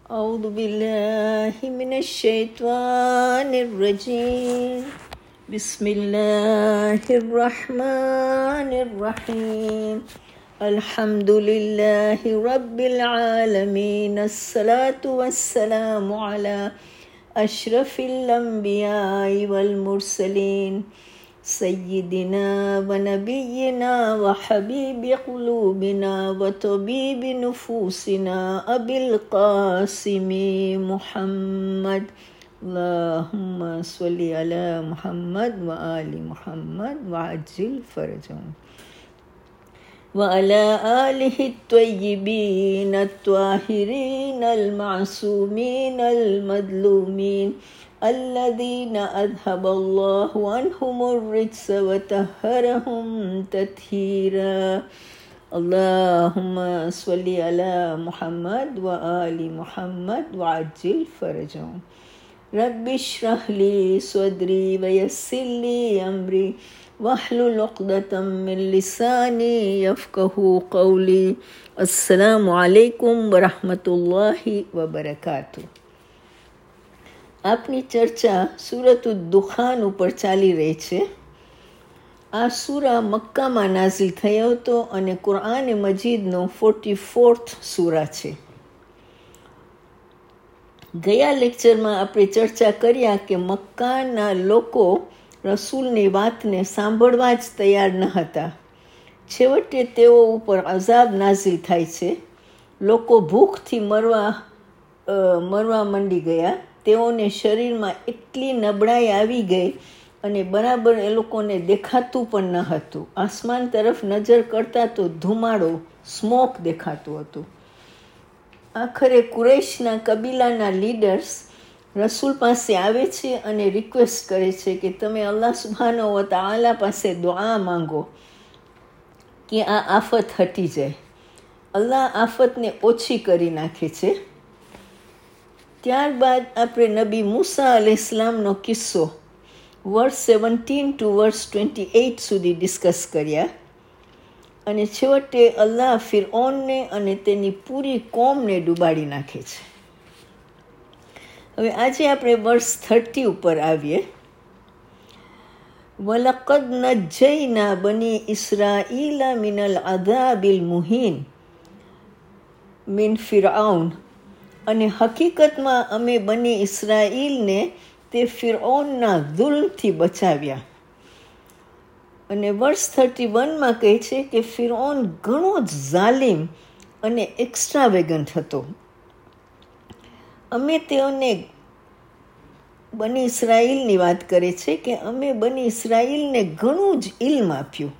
أعوذ بالله من الشيطان الرجيم بسم الله الرحمن الرحيم الحمد لله رب العالمين الصلاة والسلام على أشرف الأنبياء والمرسلين سيدنا ونبينا وحبيب قلوبنا وطبيب نفوسنا أبي القاسم محمد اللهم صل على محمد وآل محمد وعجل فرجهم وعلى آله الطيبين الطاهرين المعصومين المظلومين الذين أذهب الله عنهم الرجس وطهرهم تطهيرا اللهم صل على محمد وآل محمد وعجل فرجهم رب اشرح لي صدري ويسر لي أمري واحلل عقدة من لساني يفقهوا قولي السلام عليكم ورحمة الله وبركاته. આપની ચર્ચા સૂરત દુખાન ઉપર ચાલી રહી છે. આ સૂરા મક્કામાં નાઝિલ થયો હતો અને કુરઆન મજીદનો 44th સૂરા છે. ગયા લેક્ચરમાં આપણે ચર્ચા કર્યા કે મક્કાના લોકો રસૂલની વાતને સાંભળવા જ તૈયાર ન હતા. છેવટે તેઓ ઉપર અઝાબ નાઝિલ થાય છે. લોકો ભૂખથી મરવા માંડી ગયા. તેઓને શરીરમાં એટલી નબળાઈ આવી ગઈ અને બરાબર એ લોકોને દેખાતું પણ ન હતું. આસમાન તરફ નજર કરતા તો ધુમાડો સ્મોક દેખાતું હતું. આખરે કુરૈશના કબીલાના લીડર્સ રસૂલ પાસે આવે છે અને રિક્વેસ્ટ કરે છે કે તમે અલ્લાહ સુબ્હાનહુ વ તઆલા પાસે દુઆ માંગો કે આ આફત હટી જાય. અલ્લાહ આફતને ઓછી કરી નાખે છે. ત્યારબાદ આપણે નબી મૂસા અલૈહિસ્સલામનો કિસ્સો વર્સ 17 to વર્સ 28 સુધી ડિસ્કસ કર્યા અને છેવટે અલ્લાહ ફિરઓનને અને તેની પૂરી કોમને ડૂબાડી નાખે છે. હવે આજે આપણે વર્સ 30 ઉપર આવીએ. વલકદ નજ્જયના બની ઇસ્રાઈલા મિનલ અઝાબિલ મુહીન મિન ફિરઆઉન, અને હકીકતમાં અમે બની ઇસ્રાઈલને તે ફિરઓનના દુલ્મથી બચાવ્યા. અને વર્સ 31માં કહે છે કે ફિરઓન ઘણો જ ઝાલિમ અને એક્સ્ટ્રાવેગન્ટ હતો. અમે તેઓને બની ઇસ્રાઈલની વાત કરે છે કે અમે બની ઇસ્રાઈલને ઘણું જ ઇલ્મ આપ્યું.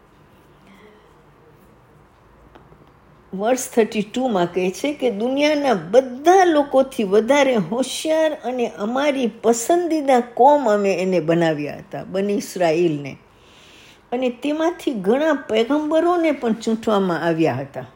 વર્સ 32માં કહે છે કે દુનિયાના બધા લોકોથી વધારે હોશિયાર અને અમારી પસંદીદા કોમ અમે એને બનાવ્યા હતા, બની ઇસ્રાઈલને. અને તેમાંથી ઘણા પૈગંબરોને પણ ચૂંટવામાં આવ્યા હતા.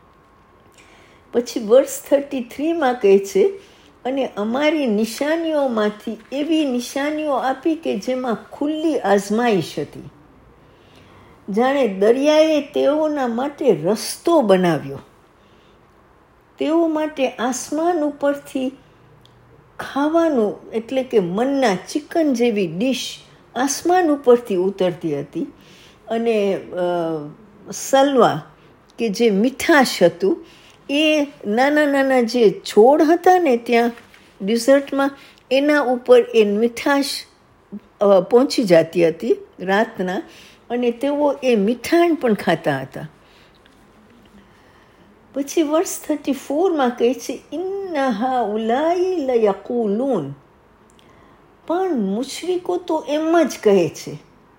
પછી વર્સ 33માં કહે છે અને અમારી નિશાનીઓમાંથી એવી નિશાનીઓ આપી કે જેમાં ખુલ્લી આઝમાઈશ હતી. જાણે દરિયાએ તેઓના માટે રસ્તો બનાવ્યો. તેઓ માટે આસમાન ઉપરથી ખાવાનું એટલે કે મન્ના, ચિકન જેવી ડીશ આસમાન ઉપરથી ઉતરતી હતી. અને સલવા કે જે મીઠાશ હતું એ નાના નાના જે છોડ હતા ને ત્યાં ડિઝર્ટમાં એના ઉપર એ મીઠાશ પહોંચી જતી હતી રાતના, અને તેઓ એ મીઠાણ પણ ખાતા હતા. પછી વર્ષ 34માં કહે છે ઇન્ના હાઉલાઈ લયકૂલૂન, પણ મુશરિકો તો એમ જ કહે છે.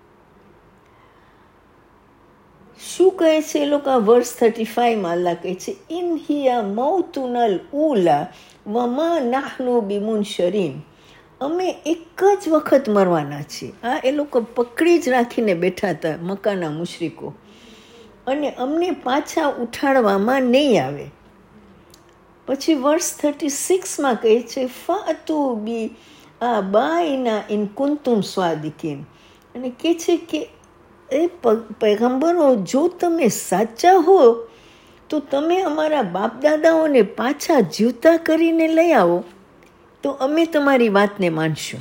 શું કહે છે એ લોકો? વર્સ 35માં અલ્લાહ કહે છે ઇન હિયા મૌતુનલ ઉલા વમા નાહનુ બિમુનશરીન, અમે એક જ વખત મરવાના છીએ. આ એ લોકો પકડી જ રાખીને બેઠા હતા મક્કાના મુશરિકો, અને અમને પાછા ઉઠાડવામાં નહીં આવે. પછી વર્સ 36માં કહે છે ફાતુ બી આ બાઈના ઇન કુંતુમ સ્વાદિકીન, અને કહે છે કે એ પૈગંબરો જો તમે સાચા હો તો તમે અમારા બાપદાદાઓને પાછા જીવતા કરીને લઈ આવો તો અમે તમારી વાતને માનશું.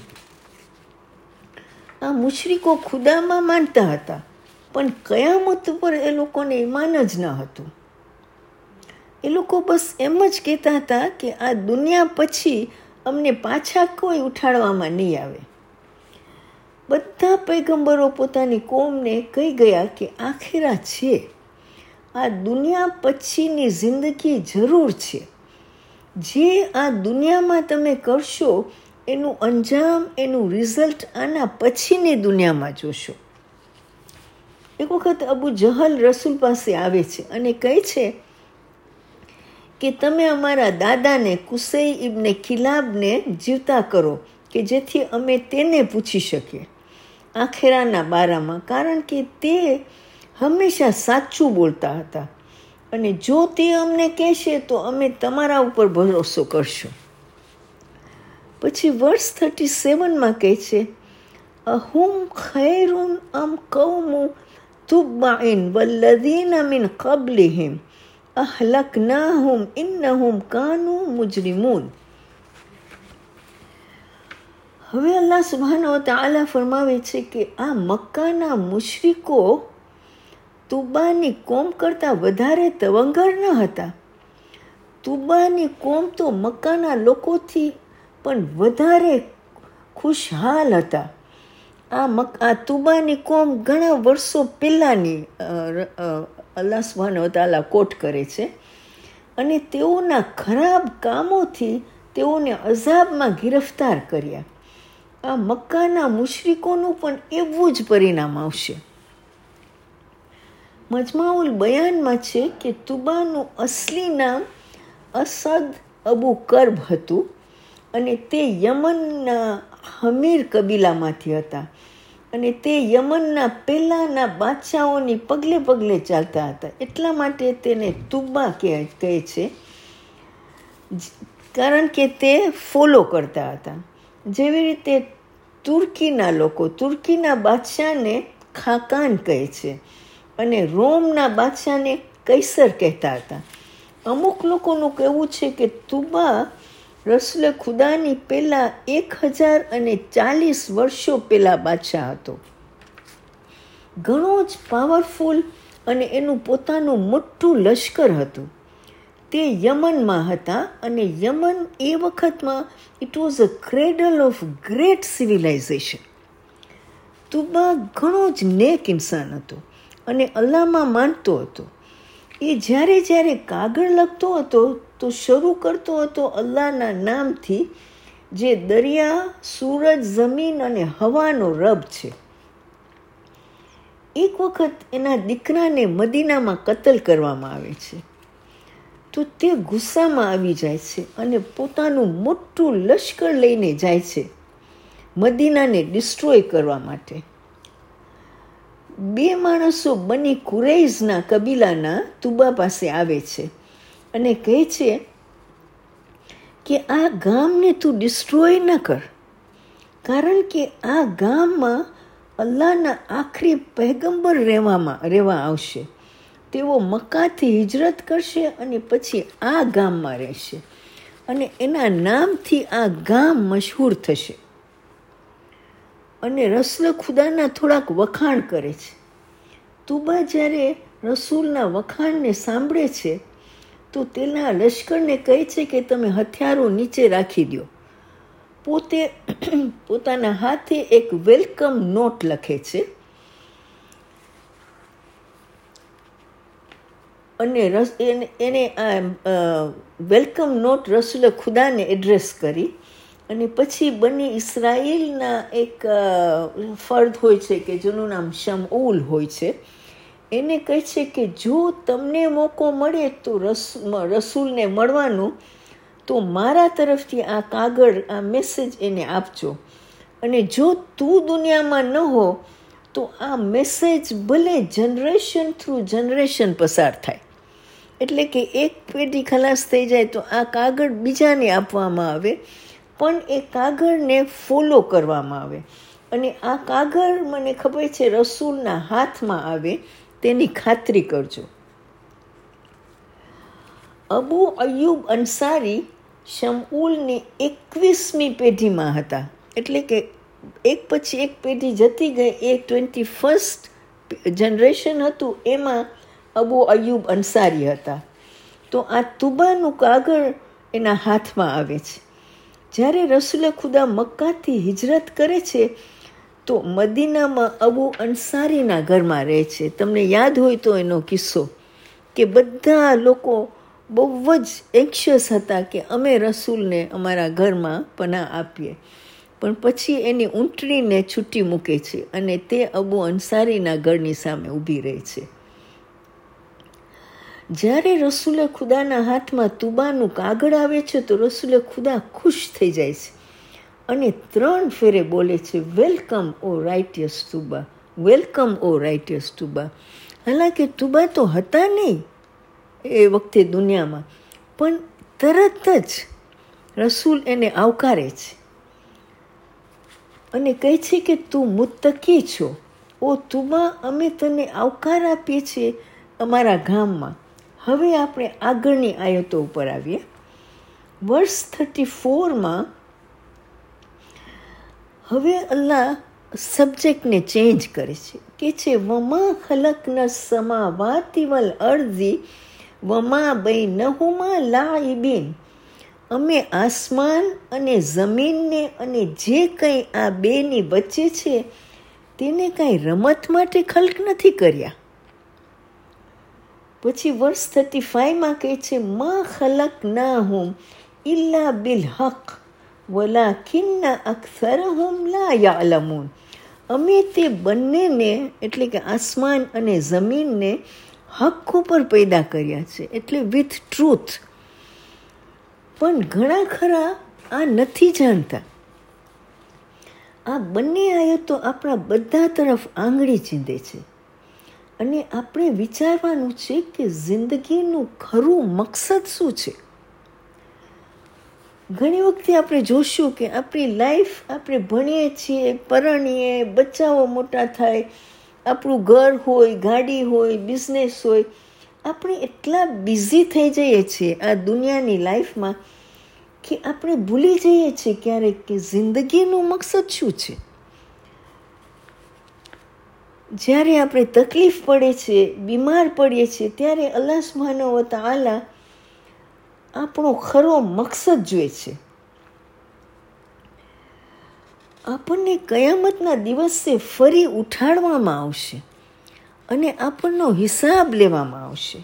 આ મુશરિકો ખુદામાં માનતા હતા, પણ કયામત પર એ લોકોને ઈમાન જ ન હતું. એ લોકો બસ એમ જ કહેતા હતા કે આ દુનિયા પછી અમને પાછા કોઈ ઉઠાડવામાં નહીં આવે. બધા પૈગંબરો પોતાની કોમને કહી ગયા કે આખેરા છે, આ દુનિયા પછીની જિંદગી જરૂર છે. જે આ દુનિયામાં તમે કરશો એનું અંજામ, એનું રિઝલ્ટ આના પછીની દુનિયામાં જોશો. એક વખત અબુ જહલ રસૂલ પાસે આવે છે અને કહે છે કે તમે અમારા દાદાને કુસૈ ઇબ્ને કિલાબને જીવતા કરો કે જેથી અમે તેને પૂછી શકીએ આખેરાના બારામાં, કારણ કે તે હંમેશા સાચું બોલતા હતા અને જો તે અમને કહેશે તો અમે તમારા ઉપર ભરોસો કરશું. પછી વર્ષ 37માં કહે છે, અહુમ ખૈરુન અમ કૌમુ તુબ્બાઇન વલ્લઝીના મિન કબલિહિમ અહલકનાહુમ ઇન્નહુમ કાનુ મુજરિમૂન. હવે અલ્લાહ સુબ્હાનહુ વ તઆલા ફરમાવે છે કે આ મક્કાના મુશરિકો તુબાની કોમ કરતાં વધારે તવંગર ન હતા. તુબાની કોમ તો મક્કાના લોકોથી પણ વધારે ખુશહાલ હતા. આ તુબાની કોમ ઘણા વર્ષો પહેલાંની અલ્લાહ સુબ્હાનહુ વ તઆલા કોટ કરે છે અને તેઓના ખરાબ કામોથી તેઓને અઝાબમાં ગિરફ્તાર કર્યા. આ મક્કાના મુશરિકોનું પણ એવું જ પરિણામ આવશે. મજમાઉલ બયાનમાં છે કે તુબાનું અસલી નામ અસદ અબુ કર્બ હતું અને તે યમનના હમીર કબીલામાંથી હતા અને તે યમનના પહેલાંના બાદશાહોની પગલે પગલે ચાલતા હતા. એટલા માટે તેને તુબા કહે છે, કારણ કે તે ફોલો કરતા હતા. જેવી રીતે તુર્કીના લોકો તુર્કીના બાદશાહને ખાકાન કહે છે અને રોમના બાદશાહને કૈસર કહેતા હતા. અમુક લોકોનું કહેવું છે કે તુબા રસૂલે ખુદાની પહેલાં 1040 વર્ષો પહેલાં બાદશાહ હતો. ઘણો જ પાવરફુલ અને એનું પોતાનું મોટું લશ્કર હતું. તે યમનમાં હતા અને યમન એ વખતમાં it was a cradle of great civilisation. તુબા ઘણો જ નેક ઇન્સાન હતો અને અલ્લાહમાં માનતો હતો. એ જ્યારે જ્યારે કાગળ લખતો હતો તો શરૂ કરતો હતો અલ્લાહના નામથી, જે દરિયા, સૂરજ, જમીન અને હવાનો રબ છે. એક વખત એના દીકરાને મદીનામાં કતલ કરવામાં આવે છે તો તે ગુસ્સામાં આવી જાય છે અને પોતાનું મોટું લશ્કર લઈને જાય છે મદીનાને ડિસ્ટ્રોય કરવા માટે. 2 માણસો બની કુરૈશના કબીલાના તુબા પાસે આવે છે અને કહે છે કે આ ગામને તું ડિસ્ટ્રોય ન કર, કારણ કે આ ગામમાં અલ્લાહના આખરી પૈગંબર રહેવા આવશે. તેઓ મક્કાથી હિજરત કરશે અને પછી આ ગામમાં રહેશે અને એના નામથી આ ગામ મશહૂર થશે. અને રસૂલ ખુદાના થોડાક વખાણ કરે છે. તુબા જ્યારે રસૂલના વખાણને સાંભળે છે તો તેના લશ્કરને કહે છે કે તમે હથિયારો નીચે રાખી દો. પોતે પોતાના હાથે એક વેલકમ નોટ લખે છે અને એને આ વેલકમ નોટ રસૂલ ખુદાને એડ્રેસ કરી અને પછી બની ઇસરાયેલના એક ફર્દ હોય છે કે જેનું નામ શમઉલ હોય છે, એને કહે છે કે જો તમને મોકો મળે તો રસૂલને મળવાનું તો મારા તરફથી આ કાગળ, આ મેસેજ એને આપજો અને જો તું દુનિયામાં ન હો તો આ મેસેજ ભલે જનરેશન થ્રુ જનરેશન પસાર થાય, એટલે કે એક પેઢી ખલાસ થઈ જાય તો આ કાગળ બીજાને આપવામાં આવે, પણ એ કાગળને ફોલો કરવામાં આવે અને આ કાગળ મને ખબર છે રસૂલના હાથમાં આવે તેની ખાતરી કરજો. અબુ અયુબ અંસારી શમઉલની 21મી પેઢીમાં હતા. એટલે કે એક પછી એક પેઢી જતી ગઈ, એ 21st જનરેશન હતું, એમાં અબુ અયુબ અંસારી હતા. તો આ તુબાનું કાગળ એના હાથમાં આવે છે. જ્યારે રસૂલે ખુદા મક્કાથી હિજરત કરે છે તો મદીનામાં અબુ અંસારીના ઘરમાં રહે છે. તમને યાદ હોય તો એનો કિસ્સો, કે બધા લોકો બહુ જ એન્શિયસ હતા કે અમે રસૂલને અમારા ઘરમાં પનાહ આપીએ. પણ પછી એની ઊંટણીને છૂટી મૂકે છે અને તે અબુ અંસારીના ઘરની સામે ઊભી રહે છે. જ્યારે રસૂલે ખુદાના હાથમાં તુબાનું કાગળ આવે છે તો રસૂલે ખુદા ખુશ થઈ જાય છે અને 3 ફેરે બોલે છે, વેલકમ ઓ રાઇટિયસ તુબા, વેલકમ ઓ રાઇટિયસ તુબા. હાલાંકિ તુબા તો હતા નહીં એ વખતે દુનિયામાં, પણ તરત જ રસૂલ એને આવકારે છે અને કહે છે કે તું મુત્તકી છો. ઓ તુબા, અમે તને આવકાર આપીએ છીએ અમારા ગામમાં. હવે આપણે આગળની આયતો ઉપર આવીએ. વર્સ 34માં હવે અલ્લાહ સબ્જેક્ટને ચેન્જ કરે છે, કે છે વમા ખલકના સમાવાતિ વલ અર્ઝી વમા બૈનહુમા લાઇબીન. અમે આસમાન અને જમીનને અને જે કંઈ આ બેની વચ્ચે છે તેને કાંઈ રમત માટે ખલક નથી કર્યા. પછી વર્સ 35માં કહે છે, મા ખલકનાહુમ ઇલ્લા બિલ હક વલાકિન્ના અક્સરહુમ લા યઅલમૂન. અમે તે બંનેને, એટલે કે આસમાન અને જમીનને, હક ઉપર પેદા કર્યા છે, એટલે વિથ ટ્રુથ. પણ ઘણા ખરા આ નથી જાણતા. આ બંને આયતો આપણા બધા તરફ આંગળી ચીંધે છે અને આપણે વિચારવાનું છે કે જિંદગીનું ખરું મકસદ શું છે. ઘણી વખતે આપણે જોશું કે આપણી લાઈફ, આપણે ભણીએ છીએ, પરણીએ, બચ્ચાઓ મોટા થાય, આપણું ઘર હોય, ગાડી હોય, બિઝનેસ હોય, આપણે એટલા બિઝી થઈ જઈએ છીએ આ દુનિયાની લાઈફમાં કે આપણે ભૂલી જઈએ છીએ ક્યારેક કે જિંદગીનું મકસદ શું છે. જ્યારે આપણે તકલીફ પડે છે, બીમાર પડીએ છીએ, ત્યારે અલ્લાહ સુબ્હાનહુ વ તઆલા આપણો ખરો મકસદ જોઈએ છે. આપણને કયામતના દિવસે ફરી ઉઠાડવામાં આવશે અને આપણનો હિસાબ લેવામાં આવશે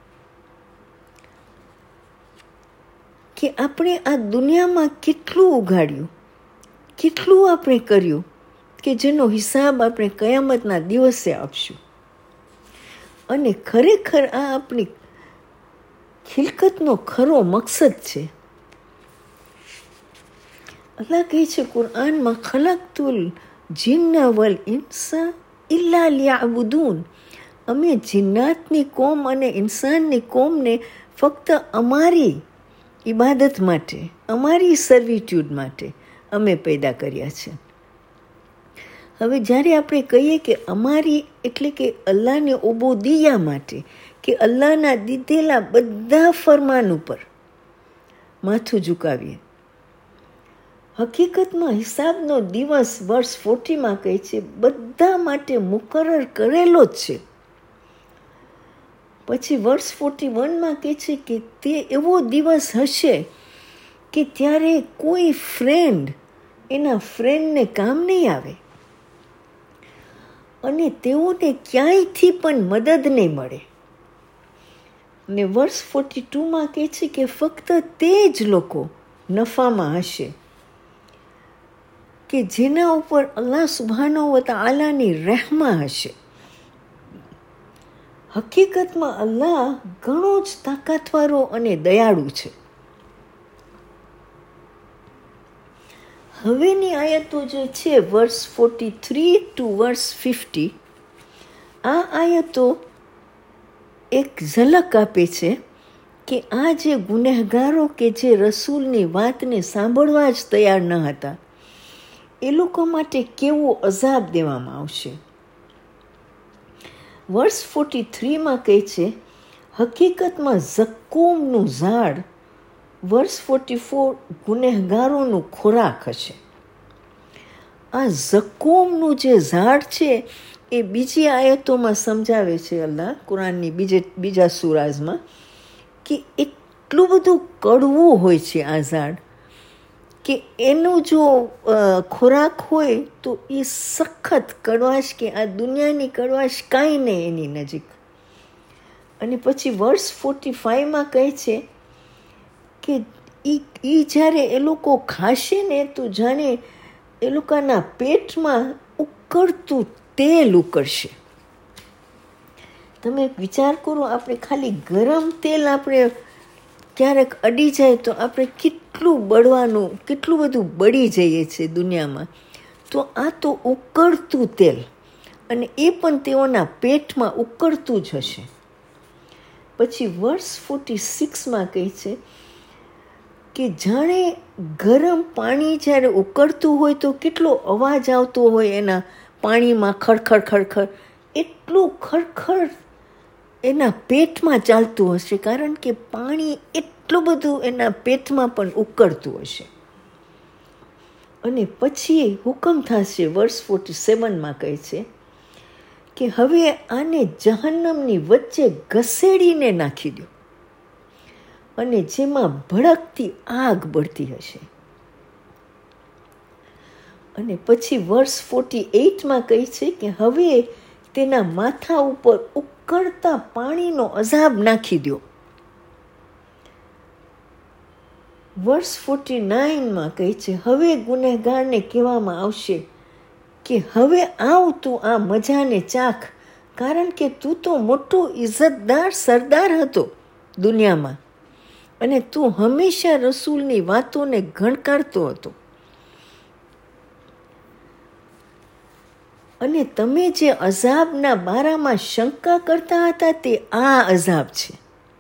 કે આપણે આ દુનિયામાં કેટલું ઉગાડ્યું, કેટલું આપણે કર્યું, કે જેનો હિસાબ આપણે કયામતના દિવસે આપશું. અને ખરેખર આ આપણી ખિલકતનો ખરો મકસદ છે. અલ્લાહ કહે છે કુરઆનમાં, ખલકતુલ જિન્ના વલ ઇન્સા ઇલ્લા લિયઅબુદૂન. અમે જિન્નાતની કોમ અને ઇન્સાનની કોમને ફક્ત અમારી ઇબાદત માટે, અમારી સર્વિટ્યુડ માટે અમે પેદા કર્યા છે. હવે જ્યારે આપણે કહીએ કે અમારી, એટલે કે અલ્લાહની ઉબુદિયા માટે, કે અલ્લાહના દીધેલા બધા ફરમાન ઉપર માથું ઝુકાવીએ. હકીકતમાં હિસાબનો દિવસ વર્ષ 40માં કહે છે બધા માટે મુકરર કરેલો જ છે. પછી વર્ષ 41માં કહે છે કે તે એવો દિવસ હશે કે ત્યારે કોઈ ફ્રેન્ડ એના ફ્રેન્ડને કામ નહીં આવે અને તેઓને ક્યાંયથી પણ મદદ નહીં મળે. અને વર્ષ 42માં કહે છે કે ફક્ત તે જ લોકો નફામાં હશે કે જેના ઉપર અલ્લાહ સુબ્હાનહુ વ તઆલાની રહેમત હશે. હકીકતમાં અલ્લાહ ઘણો જ તાકાતવાળો અને દયાળુ છે. હવેની આયતો જે છે વર્સ 43 ટુ વર્સ 50, આ આયતો એક ઝલક આપે છે કે આ જે ગુનેહગારો કે જે રસૂલની વાતને સાંભળવા જ તૈયાર ન હતા, એ લોકો માટે કેવો અઝાબ દેવામાં આવશે. વર્સ 43માં કહે છે, હકીકતમાં ઝક્કૂમનું ઝાડ વર્ષ 44 ગુનેહગારોનું ખોરાક હશે. આ ઝક્કૂમનું જે ઝાડ છે એ બીજી આયતોમાં સમજાવે છે અલ્લાહ કુરાનની બીજા સૂરાઝમાં કે એટલું બધું કડવું હોય છે આ ઝાડ કે એનું જો ખોરાક હોય તો એ સખત કડવાશ કે આ દુનિયાની કડવાશ કાંઈ નહીં એની નજીક. અને પછી વર્ષ 45માં કહે છે કે એ જ્યારે એ લોકો ખાશે ને તો જાણે એ લોકોના પેટમાં ઉકળતું તેલ ઉકળશે. તમે વિચાર કરો, આપણે ખાલી ગરમ તેલ આપણે ક્યારેક અડી જાય તો આપણે કેટલું બધું બળી જઈએ છીએ દુનિયામાં. તો આ તો ઉકળતું તેલ, અને એ પણ તેઓના પેટમાં ઉકળતું જ હશે. પછી વર્ષ 46માં કહે છે કે જાણે ગરમ પાણી જ્યારે ઉકળતું હોય તો કેટલો અવાજ આવતો હોય એના પાણીમાં, ખડખડ ખડખડ, એટલું ખડખડ એના પેટમાં ચાલતું હશે, કારણ કે પાણી એટલું બધું એના પેટમાં પણ ઉકળતું હશે. અને પછી હુકમ થશે, વર્ષ 47માં કહે છે કે હવે આને જહન્નમની વચ્ચે ઘસેડીને નાખી દો, અને જેમાં ભડકતી આગ બળતી હશે. અને પછી વર્ષ 48માં કહે છે કે હવે તેના માથા ઉપર ઉકળતા પાણીનો અઝાબ નાખી દો. વર્ષ 49માં કહે છે હવે ગુનેહગારને કહેવામાં આવશે કે હવે આવ તું આ મજાને ચાખ, કારણ કે તું તો મોટો ઇજ્જતદાર સરદાર હતો દુનિયામાં, અને તું હંમેશા રસૂલની વાતોને ગણકારતો હતો. અને તમે જે અઝાબના બારામાં શંકા કરતા હતા તે આ અઝાબ છે.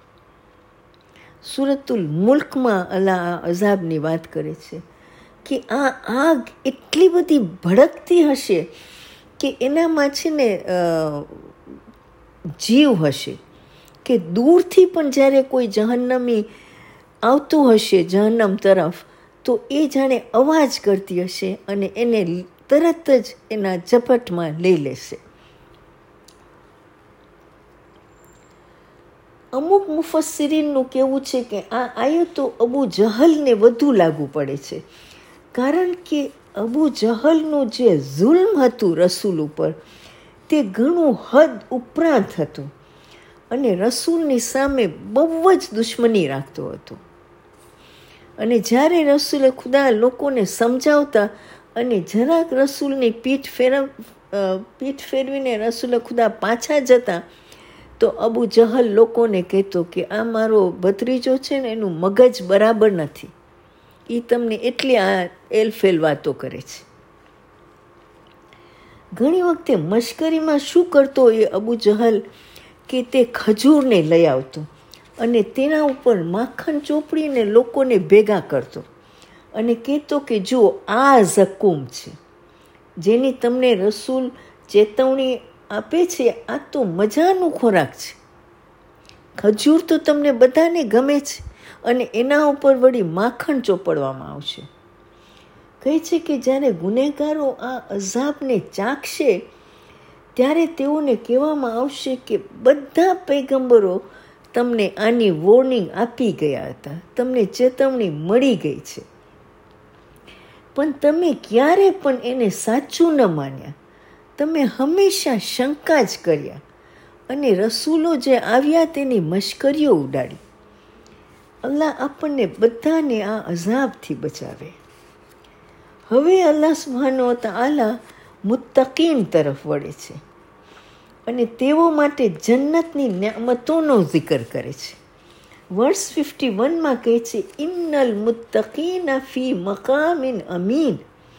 સૂરતુલ મુલ્કમાં અલ્લાહ આ અઝાબની વાત કરે છે કે આ આગ એટલી બધી ભડકતી હશે કે એનામાં છે ને જીવ હશે, કે દૂરથી પણ જ્યારે કોઈ જહન્નમી આવતું હશે જહન્નમ તરફ તો એ જાણે અવાજ કરતી હશે અને એને તરત જ એના ઝપટમાં લઈ લેશે. અમુક મુફસ્સિરીનનું કહેવું છે કે આ આયતો અબુ જહલને વધુ લાગુ પડે છે, કારણ કે અબુ જહલનું જે જુલ્મ હતું રસૂલ ઉપર તે ઘણું હદ ઉપરાંત હતું, અને રસૂલની સામે બહુ જ દુશ્મની રાખતો હતો. અને જ્યારે રસૂલે ખુદા લોકોને સમજાવતા અને જરાક રસૂલની પીઠ ફેરવીને રસૂલે ખુદા પાછા જતા તો અબુ જહલ લોકોને કહેતો કે આ મારો ભત્રીજો છે ને એનું મગજ બરાબર નથી, એ તમને એટલી આ એલફેલ વાતો કરે છે. ઘણી વખતે મશ્કરીમાં શું કરતો એ અબુ જહલ કે તે ખજૂરને લઈ આવતો અને તેના ઉપર માખણ ચોપડીને લોકોને ભેગા કરતો અને કહેતો કે જો આ ઝક્કૂમ છે જેની તમને રસૂલ ચેતવણી આપે છે, આ તો મજાનો ખોરાક છે. ખજૂર તો તમને બધાને ગમે છે અને એના ઉપર વળી માખણ ચોપડવામાં આવશે. કહે છે કે જ્યારે ગુનેગારો આ અઝાબને ચાખશે ત્યારે તેઓને કહેવામાં આવશે કે બધા પૈગંબરો તમને આની વોર્નિંગ આપી ગયા હતા, તમને ચેતવણી મળી ગઈ છે, પણ તમે ક્યારે પણ એને સાચું ન માન્યા. તમે હંમેશા શંકા જ કર્યા અને રસૂલો જે આવ્યા તેની મશ્કરીઓ ઉડાડી. અલ્લાહ આપણને બધાને આ અઝાબથી બચાવે. હવે અલ્લાહ સુબ્હાનહુ વ તઆલા મુત્તકીન તરફ વળે છે અને તેઓ માટે જન્નતની નેમતોનો zikr કરે છે. વર્ષ 51માં કહે છે ઇન્નલ મુત્તકીના ફી મકામિન અમીન,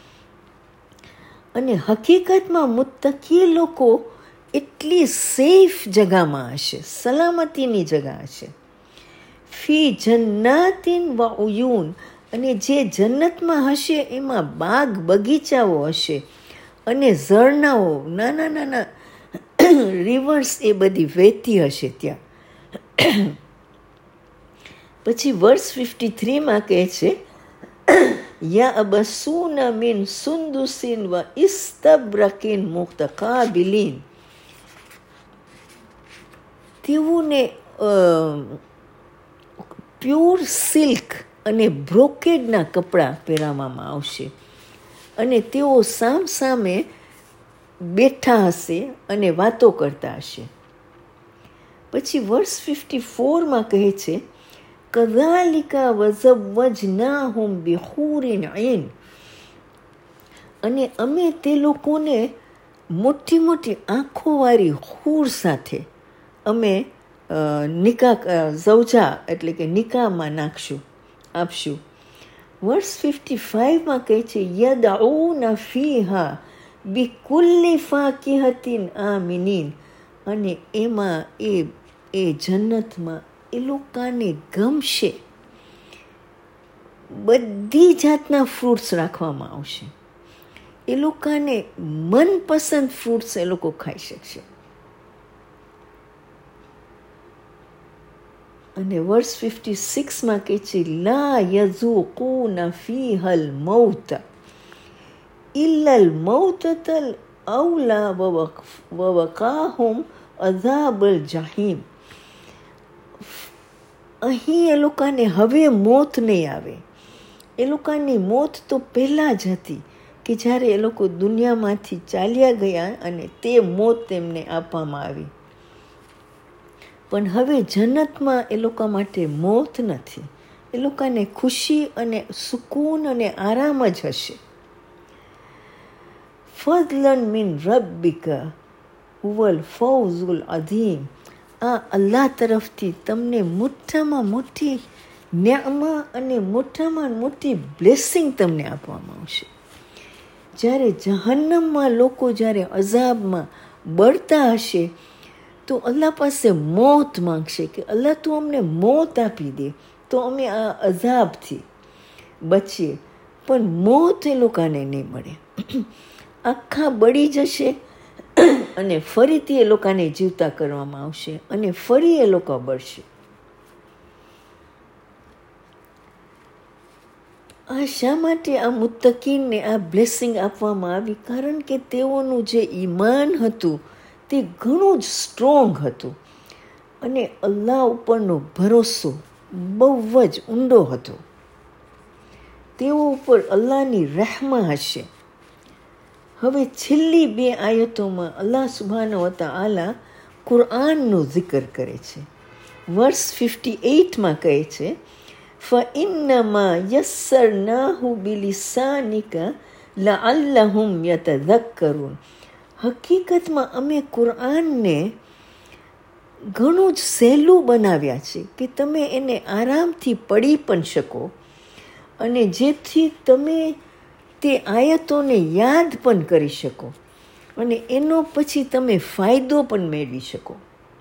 અને હકીકતમાં મુત્તકી લોકો એટલી સેફ જગામાં હશે, સલામતીની જગા હશે. ફી જન્નાતિન વ ઉયુન, અને જે જન્નતમાં હશે એમાં બાગ બગીચાઓ હશે અને ઝરણાઓ, નાના નાના રિવર્સ એ બધી વહેતી હશે ત્યાં. પછી વર્સ 53 કહે છે, યા અબસૂન મિન સુંદુસિન વ ઇસ્તબ્રકિન મુતકાબિલીન. તેઓને પ્યોર સિલ્ક અને બ્રોકેડના કપડાં પહેરાવવામાં આવશે અને તેઓ સામે બેઠા હશે અને વાતો કરતા હશે. પછી વર્સ 54 કહે છે, કઝાલિકા વઝવ્વજનાહુમ બિહૂરિન ઐન. અને અમે તે લોકોને મોટી મોટી આંખોવાળી હૂર સાથે અમે ઝૌજા એટલે કે નિકાહમાં આપશું. વર્સ 55 કહે છે, યદઉના ફીહા બિકુલ્લી ફાકિહતિન આમિનીન. અને એમાં એ જન્નતમાં એ લોકોને ગમશે, બધી જાતના ફ્રૂટ્સ રાખવામાં આવશે. એ લોકોને મનપસંદ ફ્રૂટ્સ એ લોકો ખાઈ શકશે. અને વર્સ 56 કહે છે, લા યઝૂકૂના ફીહલ મૌત ઇલ્લલ મૌતતલ અવલા વવકાહુમ અઝાબલ જહીમ. અહીં એ લોકોને હવે મોત નહીં આવે. એ લોકોની મોત તો પહેલાં જ હતી કે જ્યારે એ લોકો દુનિયામાંથી ચાલ્યા ગયા અને તે મોત તેમને આપવામાં આવી. પણ હવે જન્નતમાં એ લોકો માટે મોત નથી. એ લોકોને ખુશી અને સુકૂન અને આરામ જ હશે. ફઝલન મિન રબ્બિકા હુવલ ફૌઝુલ અઝીમ. આ અલ્લાહ તરફથી તમને મોટામાં મોટી ન્યામા અને મોટામાં મોટી બ્લેસિંગ તમને આપવામાં આવશે. જ્યારે જહન્નમમાં લોકો જ્યારે અઝાબમાં બળતા હશે તો અલ્લાહ પાસે મોત માંગશે કે અલ્લાહ તું અમને મોત આપી દે તો અમે આ અઝાબથી બચીએ. પણ મોત એ લોકોને નહીં મળે. આખા બળી જશે અને ફરીથી એ લોકોને જીવતા કરવામાં આવશે અને ફરી એ લોકો બળશે. આ શા માટે આ મુત્તકીનને આ બ્લેસિંગ આપવામાં આવી? કારણ કે તેઓનું જે ઈમાન હતું તે ઘણું જ સ્ટ્રોંગ હતું અને અલ્લાહ ઉપરનો ભરોસો બહુ જ ઊંડો હતો. તેઓ ઉપર અલ્લાહની રહેમત હશે. હવે છેલ્લી 2 આયતોમાં અલ્લાહ સુબ્હાનહુ વ તઆલા કુરઆનનો જિકર કરે છે. વર્સ 58 કહે છે, ફઇન્નમા યસ્સરનાહુ બિલિસાનિકા લઅલ્લહુમ યતઝક્કરૂન. હકીકતમાં અમે કુરઆનને ઘણું જ સહેલું બનાવ્યા છે કે તમે એને આરામથી પઢી પણ શકો અને જેથી તમે તે આયતોને યાદ પણ કરી શકો અને એનો પછી તમે ફાયદો પણ મેળવી શકો.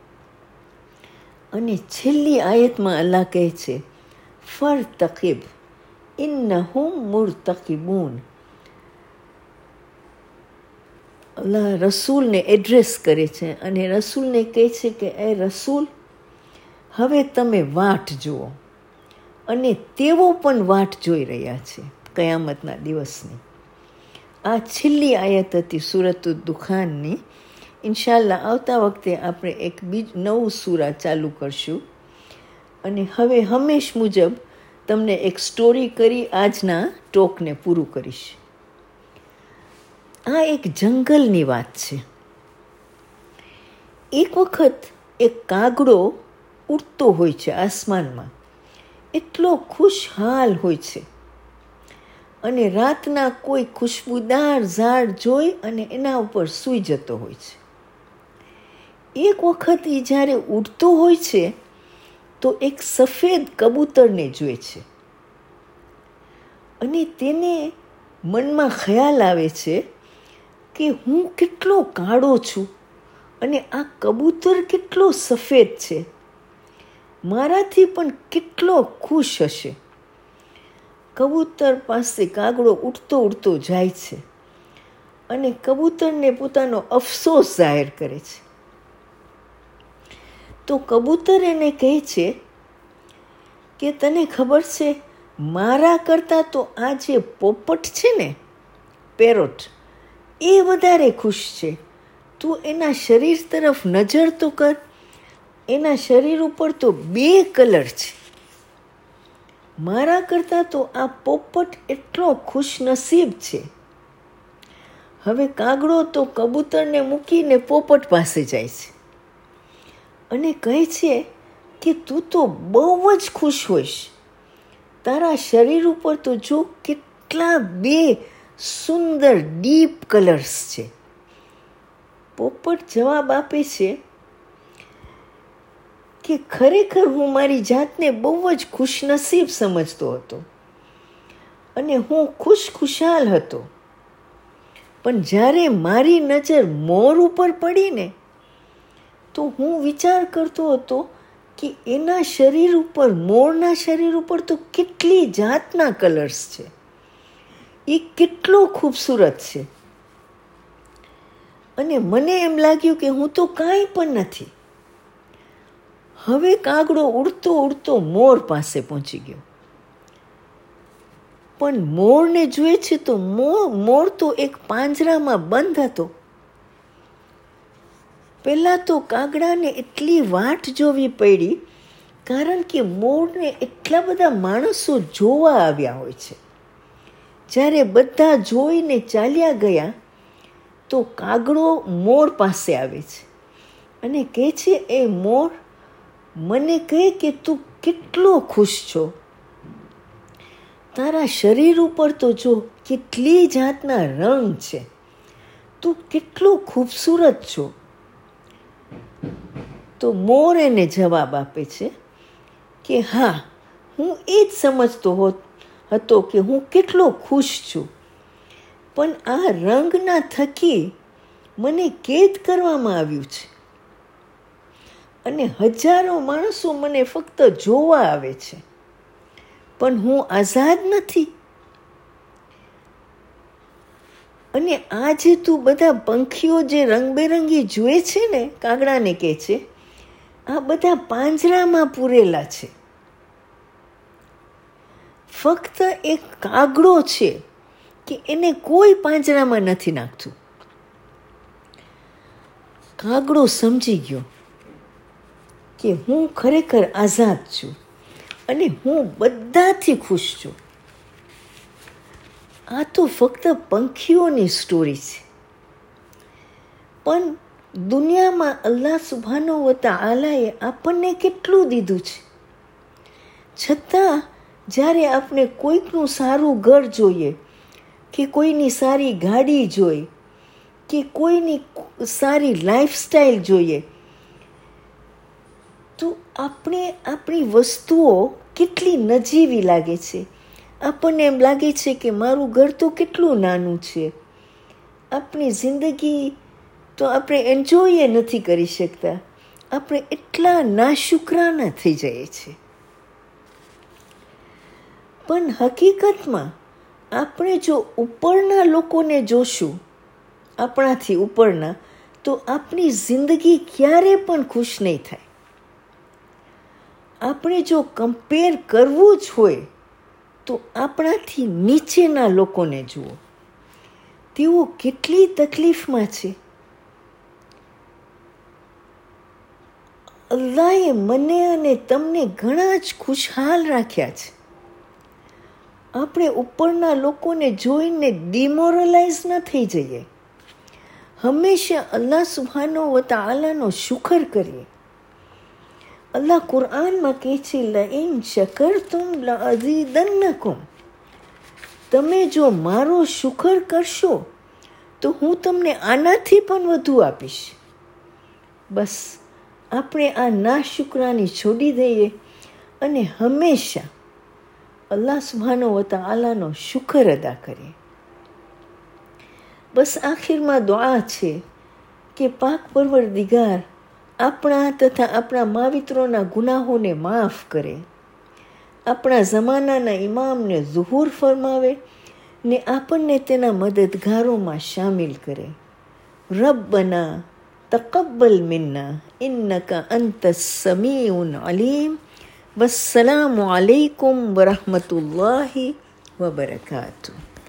અને છેલ્લી આયતમાં અલ્લાહ કહે છે, ફરતકિબ ઇન્નહુમ મુરતકિબૂન. અલ્લાહ રસૂલને એડ્રેસ કરે છે અને રસૂલને કહે છે કે એ રસૂલ, હવે તમે વાટ જુઓ. અને તેઓ પણ વાટ જોઈ રહ્યા છે કયામતના દિવસની. આ છેલ્લી આયત હતી સૂરત દુખાનની. ઇન્શાલ્લાહ આવતા વખતે આપણે એક નવું સૂરા ચાલુ કરશું. અને હવે હંમેશ મુજબ તમને એક સ્ટોરી કરી આજના ટોકને પૂરું કરીશ. આ એક જંગલની વાત છે. એક વખત એક કાગડો ઉડતો હોય છે આસમાનમાં. એટલો ખુશહાલ હોય છે અને રાતના કોઈ ખુશ્બુદાર ઝાડ જોઈ અને એના ઉપર સૂઈ જતો હોય છે. એક વખત એ જ્યારે ઉડતો હોય છે તો એક સફેદ કબૂતરને જોએ છે અને તેને મનમાં ખ્યાલ આવે છે કે હું કેટલો કાળો છું અને આ કબૂતર કેટલો સફેદ છે, મારાથી પણ કેટલો ખુશ હશે. કબૂતર પાસે કાગડો ઉડતો ઉડતો જાય છે અને કબૂતરને પોતાનો અફસોસ જાહેર કરે છે. તો કબૂતર એને કહે છે કે તને ખબર છે, મારા કરતાં તો આ જે પોપટ છે ને, પેરોટ, એ વધારે ખુશ છે. તું એના શરીર તરફ નજર તો કર, એના શરીર ઉપર તો 2 કલર છે. મારા કરતાં તો આ પોપટ એટલો ખુશનસીબ છે. હવે કાગડો તો કબૂતરને મૂકીને પોપટ પાસે જાય છે અને કહે છે કે તું તો બહુ જ ખુશ હોઈશ. તારા શરીર ઉપર તો જો કેટલા 2 સુંદર ડીપ કલર્સ છે. પોપટ જવાબ આપે છે કે ખરેખર હું મારી જાતને બહુ જ ખુશનસીબ સમજતો હતો અને હું ખુશખુશાલ હતો. પણ જ્યારે મારી નજર મોર ઉપર પડીને તો હું વિચાર કરતો હતો કે એના શરીર ઉપર, મોરના શરીર ઉપર તો કેટલી જાતના કલર્સ છે. એ કેટલો ખૂબસૂરત છે. અને મને એમ લાગ્યું કે હું તો કાંઈ પણ નથી. હવે કાગડો ઉડતો ઉડતો મોર પાસે પહોંચી ગયો. પણ મોરને જુએ છે તો મોર તો એક પાંજરામાં બંધ હતો. પહેલાં તો કાગડાને એટલી વાટ જોવી પડી, કારણ કે મોરને એટલા બધા માણસો જોવા આવ્યા હોય છે. જ્યારે બધા જોઈને ચાલ્યા ગયા તો કાગડો મોર પાસે આવે છે અને કહે છે, એ મોર, મને કહે કે તું કેટલો ખુશ છો. તારા શરીર ઉપર તો જો કેટલી જાતના રંગ છે. તું કેટલો ખૂબસૂરત છો. તો મોર એને જવાબ આપે છે કે હા, હું એ જ સમજતો હતો કે હું કેટલો ખુશ છું, પણ આ રંગના થકી મને કેદ કરવામાં આવ્યું છે અને હજારો માણસો મને ફક્ત જોવા આવે છે, પણ હું આઝાદ નથી. અને આ જે તું બધા પંખીઓ જે રંગબેરંગી જુએ છે ને, કાગડાને કહે છે, આ બધા પાંજરામાં પૂરેલા છે. ફક્ત એક કાગડો છે કે એને કોઈ પાંજરામાં નથી નાખતું. કાગડો સમજી ગયો કે હું ખરેખર આઝાદ છું અને હું બધાથી ખુશ છું. આ તો ફક્ત પંખીઓની સ્ટોરી છે, પણ દુનિયામાં અલ્લાહ સુબ્હાનહુ વ તઆલાએ આપણને કેટલું દીધું છે. છતાં જ્યારે આપણે કોઈકનું સારું ઘર જોઈએ કે કોઈની સારી ગાડી જોઈએ કે કોઈની સારી લાઈફસ્ટાઈલ જોઈએ તો આપણે આપણી વસ્તુઓ કેટલી નજીવી લાગે છે. આપણને એમ લાગે છે કે મારું ઘર તો કેટલું નાનું છે. આપણી જિંદગી તો આપણે એન્જોય નથી કરી શકતા. આપણે એટલા નાશુકરાના થઈ જઈએ છીએ. પણ હકીકતમાં આપણે જો ઉપરના લોકોને જોશું, આપણાથી ઉપરના, તો આપણી જિંદગી ક્યારે પણ ખુશ નહીં થાય. આપણે જો કમ્પેર કરવું જ હોય તો આપણાથી નીચેના લોકોને જુઓ. તેઓ કેટલી તકલીફમાં છે. અલ્લાહે મને અને તમને ઘણા જ ખુશહાલ રાખ્યા છે. આપણે ઉપરના લોકોને જોઈને ડિમોરલાઇઝ ન થઈ જઈએ. હંમેશા અલ્લાહ સુબ્હાનહુ વ તઆલાનો શુકર કરીએ. અલ્લાહ કુરઆનમાં કહે છે, લઇન શકરતુમ લઅઝીદન્નકુમ. તમે જો મારો શુકર કરશો તો હું તમને આનાથી પણ વધુ આપીશ. બસ આપણે આ નાશુકરાની છોડી દઈએ અને હંમેશા અલ્લાહ સુબ્હાનહુ વ તઆલાનો શુકર અદા કરીએ. બસ આખિરમાં દુઆ છે કે પાક પરવરદિગાર આપણા તથા આપણા માવિત્રોના ગુનાહોને માફ કરે, આપણા જમાનાના ઇમામને ઝુહૂર ફરમાવે ને આપણને તેના મદદગારોમાં શામિલ કરે. રબ્બના તકબ્બલ મિન્ના ઇન્નકા અંતસ સમીઉન અલીમ. વસ્સલામુ અલૈકુમ વરહમતુલ્લાહિ વબરકાતુહ.